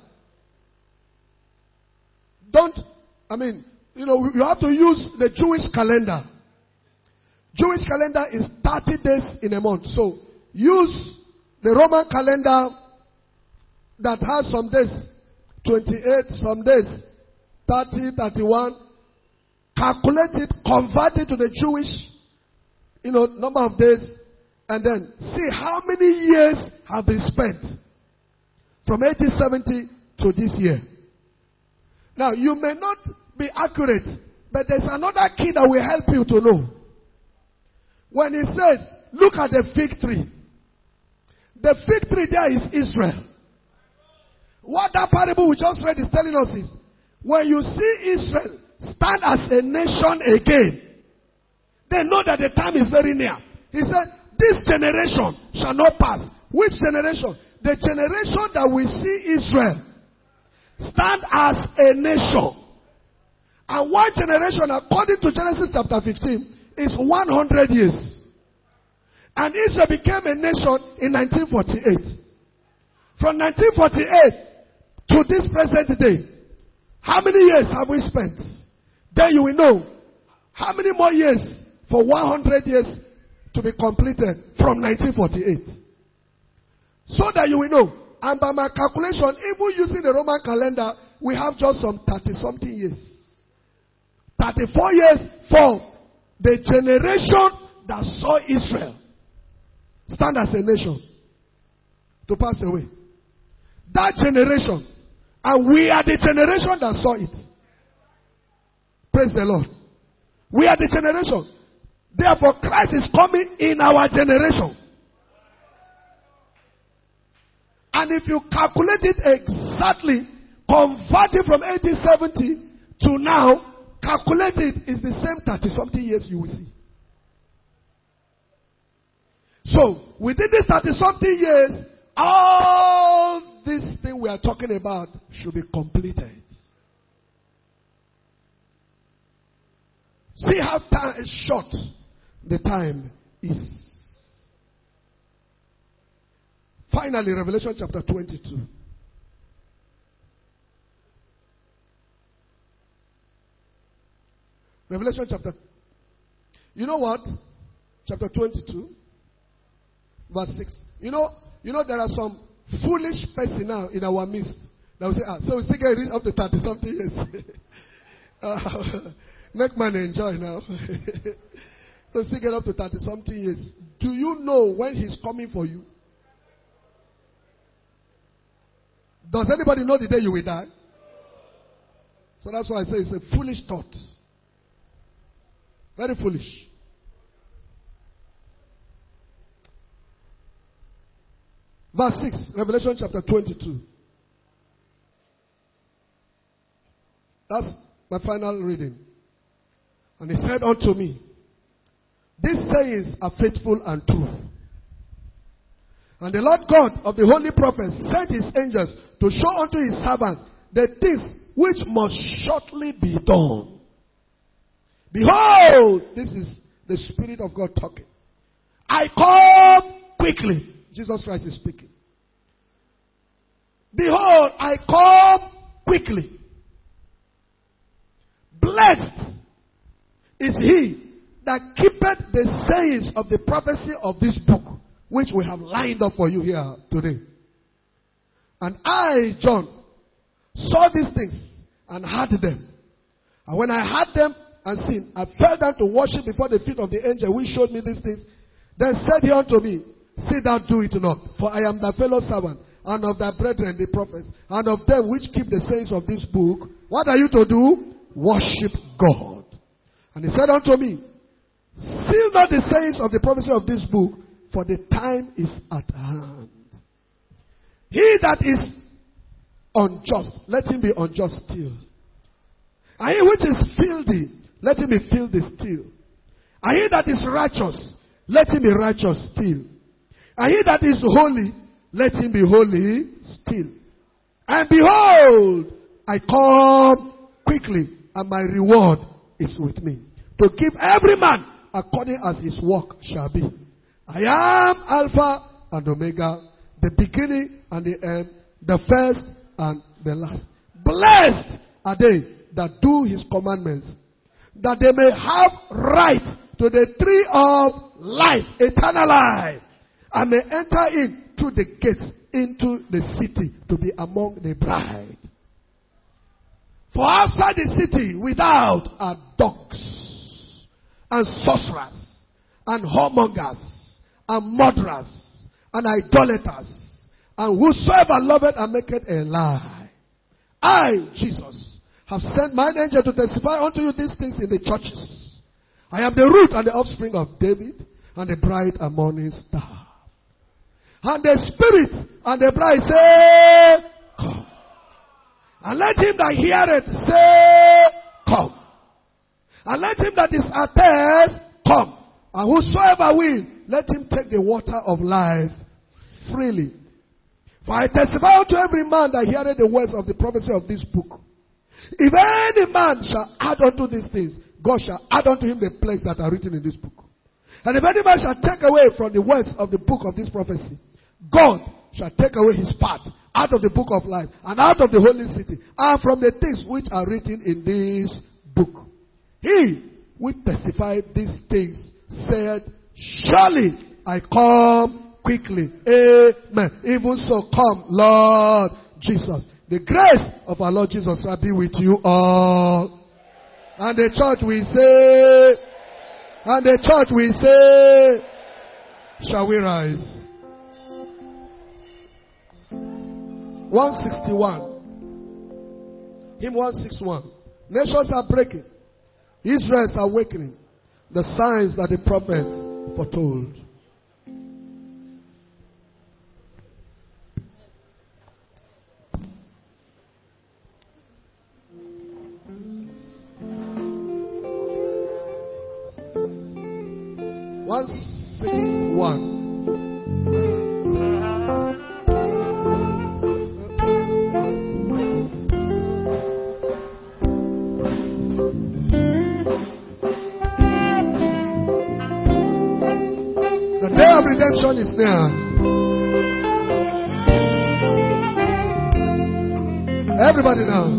You have to use the Jewish calendar. Jewish calendar is 30 days in a month. So, use the Roman calendar that has some days, 28, some days, 30, 31. Calculate it, convert it to the Jewish, number of days, and then see how many years have been spent from 1870 to this year. Now, you may not be accurate, but there's another key that will help you to know. When he says, look at the fig tree. The fig tree there is Israel. What that parable we just read is telling us is, when you see Israel stand as a nation again, they know that the time is very near. He said, this generation shall not pass. Which generation? The generation that we see Israel stand as a nation. And one generation, according to Genesis chapter 15, is 100 years. And Israel became a nation in 1948. From 1948 to this present day, how many years have we spent? Then you will know how many more years for 100 years to be completed from 1948. So that you will know. And by my calculation, even using the Roman calendar, we have just some 30-something years. 34 years for the generation that saw Israel stand as a nation to pass away. That generation. And we are the generation that saw it. Praise the Lord. We are the generation. Therefore, Christ is coming in our generation. And if you calculate it exactly, convert it from 1870 to now, calculate it, it's the same 30-something years you will see. So, within these 30-something years, all this thing we are talking about should be completed. See how short the time is. Finally, Revelation chapter 22. Revelation chapter. You know what? Chapter 22. Verse 6. You know there are some foolish person now in our midst that will say, so we still get up to 30-something years. Make man enjoy now. So still get up to 30-something years. Do you know when he's coming for you? Does anybody know the day you will die? So that's why I say it's a foolish thought. Very foolish. Verse 6, Revelation chapter 22. That's my final reading. And he said unto me, these sayings are faithful and true. And the Lord God of the holy prophets sent his angels to show unto his servants the things which must shortly be done. Behold, this is the Spirit of God talking. I come quickly. Jesus Christ is speaking. Behold, I come quickly. Blessed is he that keepeth the sayings of the prophecy of this book, which we have lined up for you here today. And I, John, saw these things and heard them. And when I heard them and seen, I fell down to worship before the feet of the angel which showed me these things. Then said he unto me, say thou do it not, for I am thy fellow servant, and of thy brethren the prophets, and of them which keep the sayings of this book. What are you to do? worship God. And he said unto me, seal not the sayings of the prophecy of this book, for the time is at hand. He that is unjust, let him be unjust still. And he which is filthy, let him be filthy still. And he that is righteous, let him be righteous still. And he that is holy, let him be holy still. And behold, I come quickly, and my reward is with me, to give every man according as his work shall be. I am Alpha and Omega, the beginning and the end, the first and the last. Blessed are they that do his commandments, that they may have right to the tree of life, eternal life, and may enter in through the gates into the city to be among the bride. For outside the city without are dogs, and sorcerers, and whoremongers, and murderers, and idolaters, and whosoever loveth and maketh a lie. I, Jesus, have sent mine angel to testify unto you these things in the churches. I am the root and the offspring of David, and the bright and morning star. And the Spirit and the bride say, come. And let him that heareth say, come. And let him that is athirst come. And whosoever will, let him take the water of life freely. For I testify unto every man that heareth the words of the prophecy of this book. If any man shall add unto these things, God shall add unto him the plagues that are written in this book. And if any man shall take away from the words of the book of this prophecy, God shall take away his part out of the book of life and out of the holy city and from the things which are written in this book. He which testified these things said, surely I come quickly. Amen. Even so come, Lord Jesus. The grace of our Lord Jesus shall be with you all. And the church will say, and the church will say, shall we rise? 161. Hymn 161. Nations are breaking. Israel is awakening. The signs that the prophet foretold. The day of redemption is near. Everybody now.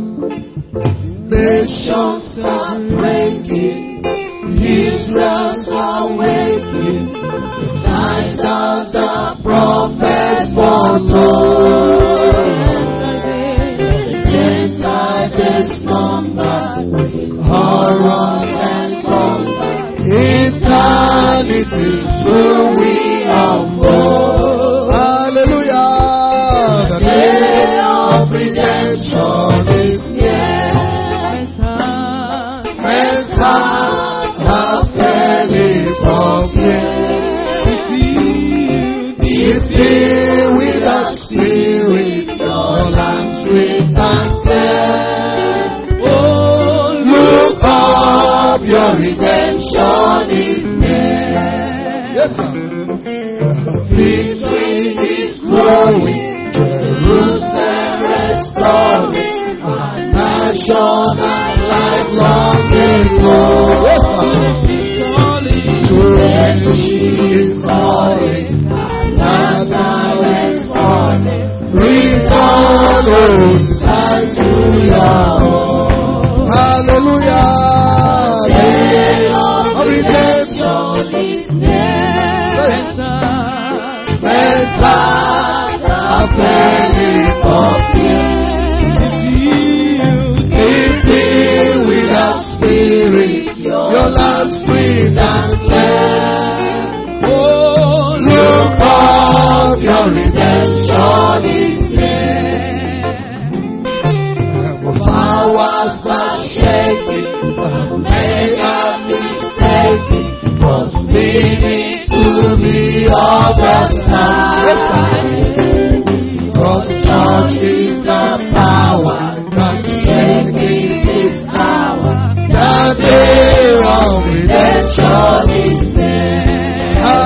Nations are breaking, Israel's awakening, the signs of the prophets foretold. The Gentiles is numbered with horrors and thunder. Eternity soon we unfold. Hallelujah. The day of redemption is near. Men's hearts are fairly from here. Be filled with the Spirit, all and sweet and clear. Oh, look up, your redemption is near. Yes, sir. Victory is growing, Jerusalem restoring, our nation and lifelong ago. Yes, sir. To she is calling, and now is calling. Return, oh, time to your home. Hallelujah. Day of redemption is near.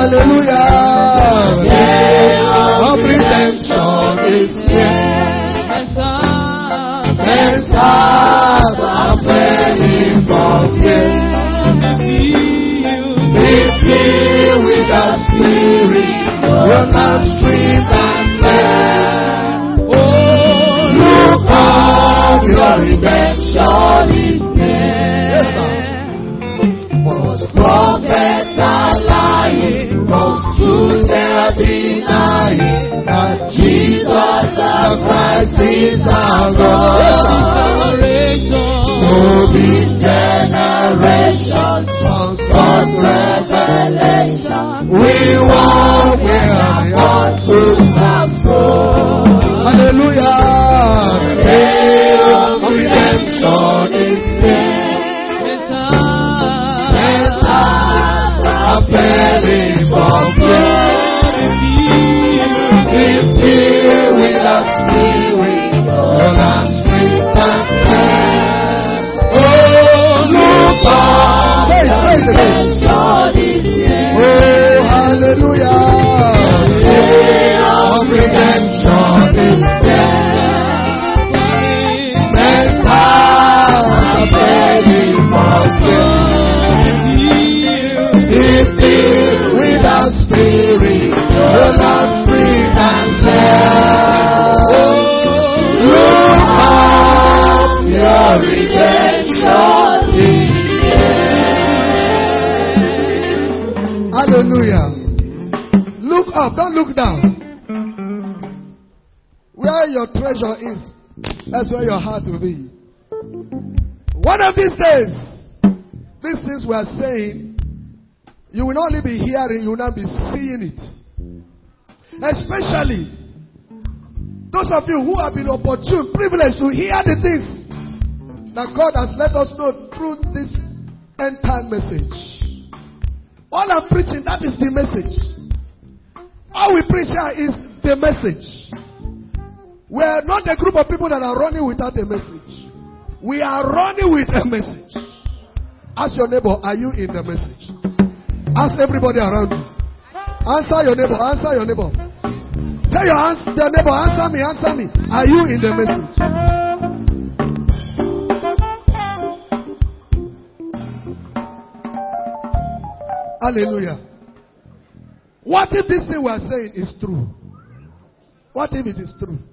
Hallelujah. Of redemption is here. Messiah, I'm praying for you. Be filled with the Spirit, run out streams and flare. Oh, look up, your redemption is near. Yes, sir. Most prophets are lying, most truths they are denying, that Jesus the Christ is our God. To this generation, God's revelation, we walk where the apostles have gone. Hallelujah. Day of redemption is there. Appealing for blood, if filled with the Spirit, run and scream and cry. Oh, look up, redemption is here. Oh, hallelujah. Day of redemption is there. Messiah, appealing for blood. If filled with the Spirit, will not scream and play. Look up, your redemption is here. Hallelujah. Look up, don't look down. Where your treasure is, that's where your heart will be. One of these days, these things we are saying, you will not only be hearing, you will not be seeing it. Especially those of you who have been opportune, privileged to hear the things that God has let us know through this end time message. All I'm preaching, that is the message. All we preach here is the message. We are not a group of people that are running without a message. We are running with a message. Ask your neighbor, are you in the message? Ask everybody around you. Answer your neighbor. Answer your neighbor. Tell your neighbor, answer me. Answer me. Are you in the message? Hallelujah. What if this thing we are saying is true? What if it is true?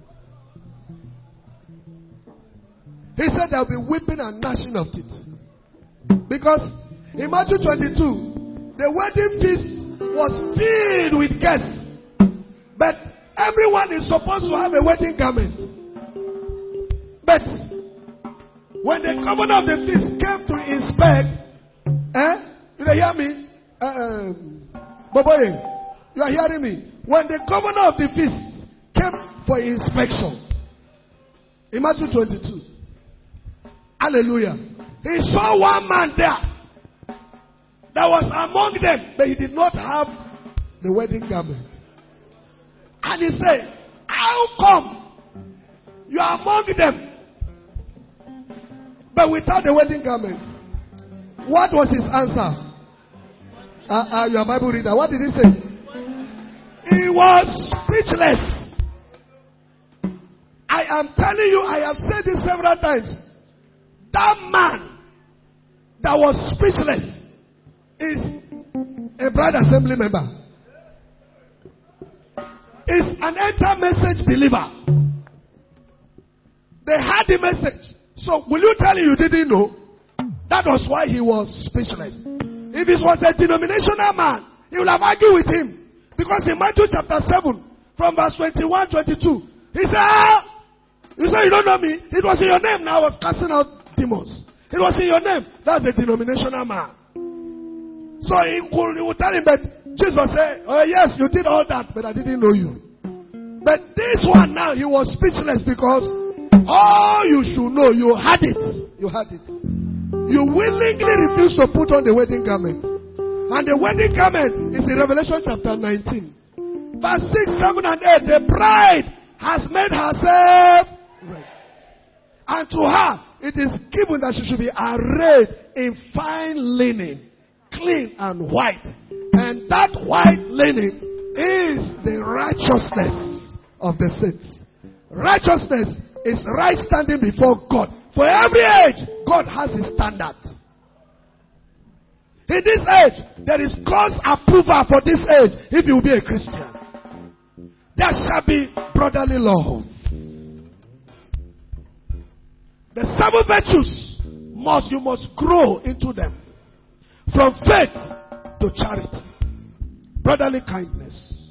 He said there will be weeping and gnashing of teeth. Because in Matthew 22, the wedding feast was filled with guests. But everyone is supposed to have a wedding garment. But when the governor of the feast came to inspect, you hear me? Boboye, you are hearing me? When the governor of the feast came for inspection, in Matthew 22, hallelujah, he saw one man there that was among them, but he did not have the wedding garment. And he said, how come you are among them, but without the wedding garment? What was his answer? You are a Bible reader. What did he say? He was speechless. I am telling you, I have said this several times. That man that was speechless is a bride assembly member. Is an enter message believer. They had the message. So will you tell him you didn't know? That was why he was speechless. If it was a denominational man, he would have argued with him. Because in Matthew chapter 7, from verse 21, 22, he said, you say you don't know me? It was in your name now I was casting out demons. It was in your name. That's a denominational man. So he would tell him, but Jesus said, oh yes, you did all that, but I didn't know you. But this one now, he was speechless because all you should know, you had it. You had it. You willingly refused to put on the wedding garment. And the wedding garment is in Revelation chapter 19. Verse 6, 7, and 8. The bride has made herself ready. And to her, it is given that she should be arrayed in fine linen, clean and white. And that white linen is the righteousness of the saints. Righteousness is right standing before God. For every age, God has his standards. In this age, there is God's approval for this age if you will be a Christian. There shall be brotherly love. The 7 virtues you must grow into them. From faith to charity. Brotherly kindness.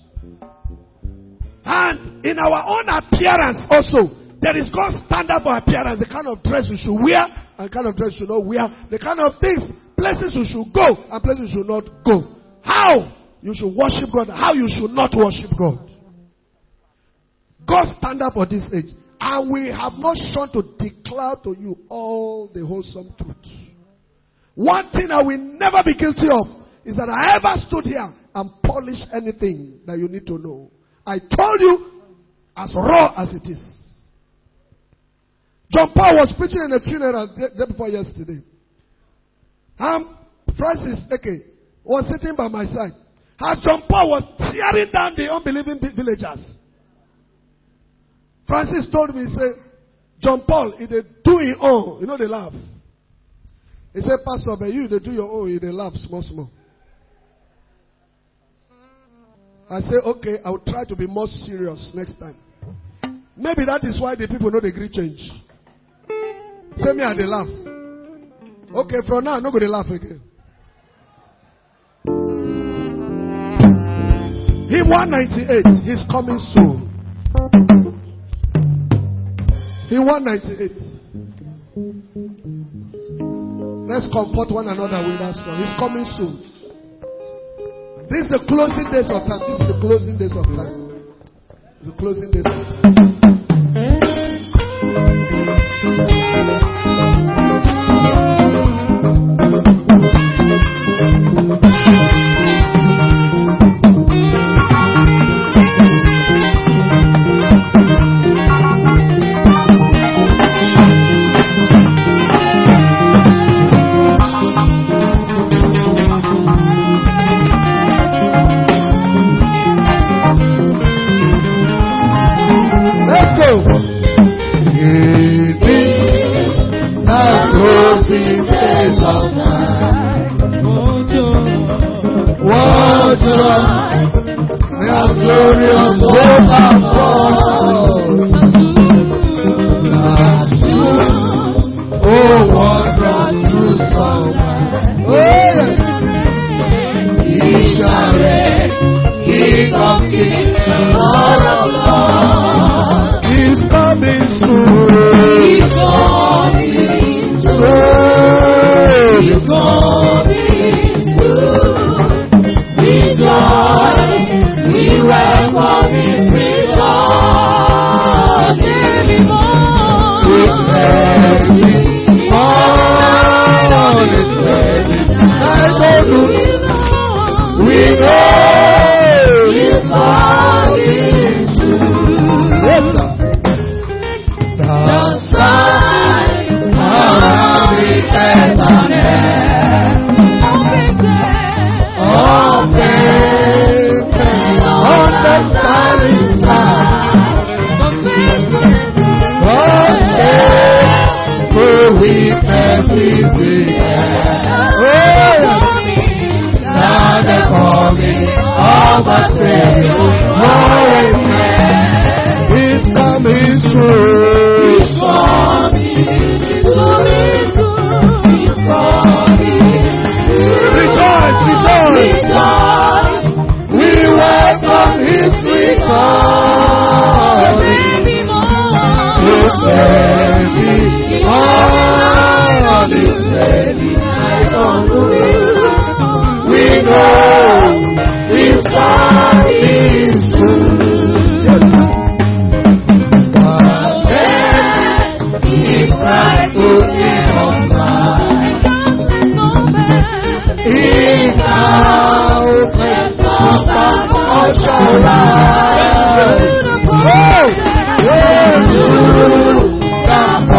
And in our own appearance also, there is God's standard for appearance. The kind of dress you should wear and the kind of dress you should not wear. The kind of things, places you should go and places you should not go. How you should worship God, how you should not worship God. God's standard for this age. And we have not shunned to declare to you all the wholesome truth. One thing I will never be guilty of is that I ever stood here and polished anything that you need to know. I told you as raw as it is. John Paul was preaching in a funeral day before yesterday. Francis Eke was sitting by my side. As John Paul was tearing down the unbelieving villagers. Francis told me, he said, John Paul, if they do it all, they laugh. He said, Pastor, but you, they do your own, they laugh small. I said, okay, I'll try to be more serious next time. Maybe that is why the people know the great change. Say me and they laugh. Okay, from now, I'm not going to laugh again. Hymn 198, he's coming soon. Hymn 198. Let's comfort one another with that song. He's coming soon. This is the closing days of time. This is the closing days of time. The closing days of time.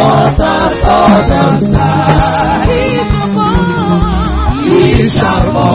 He shall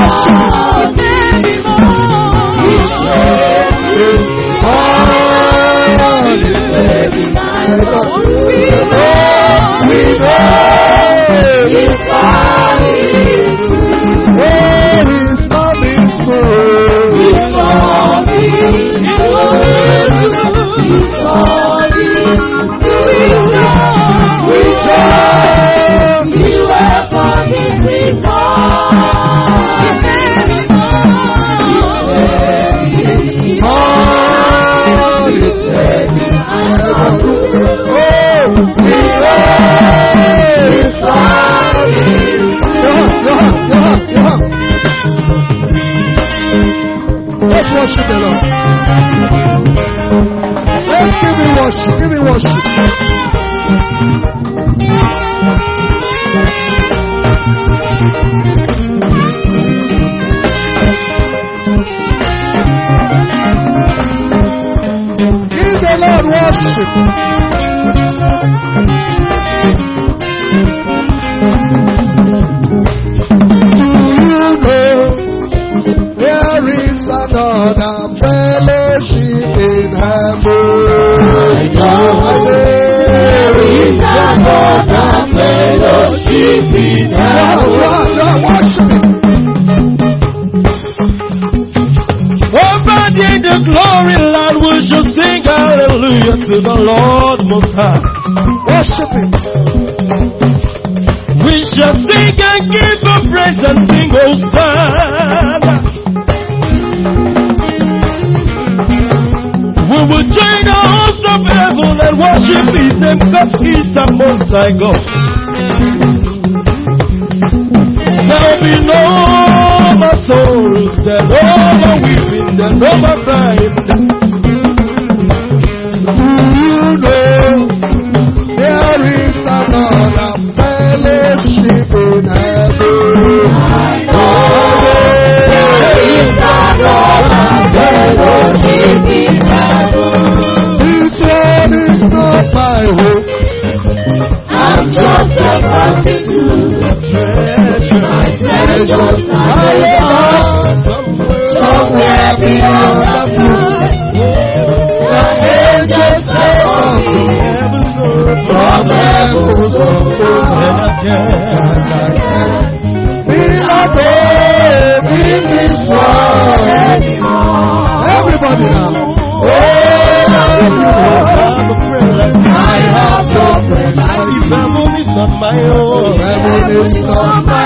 Let's worship the Lord. Let's give him worship. Give him worship. Give the Lord worship. There is another fellowship in heaven. I know there is another fellowship in heaven. Over in the glory land, we shall sing hallelujah to the Lord Most High. Worship him. We shall sing and give a praise and sing Hosanna. We will join the host of heaven and worship His name because He's the Most High God. There will be no more sorrows, there no more weeping, there no more crying. There is another fellowship in heaven. I know there is another fellowship in heaven. This one is not my hope. I'm just a passing through the treasure. My treasure's not somewhere beyond the flood. The angels say from heaven so far. Be not in this world anymore. Everybody now. I have no friend. Heaven is not my own. Heaven is not my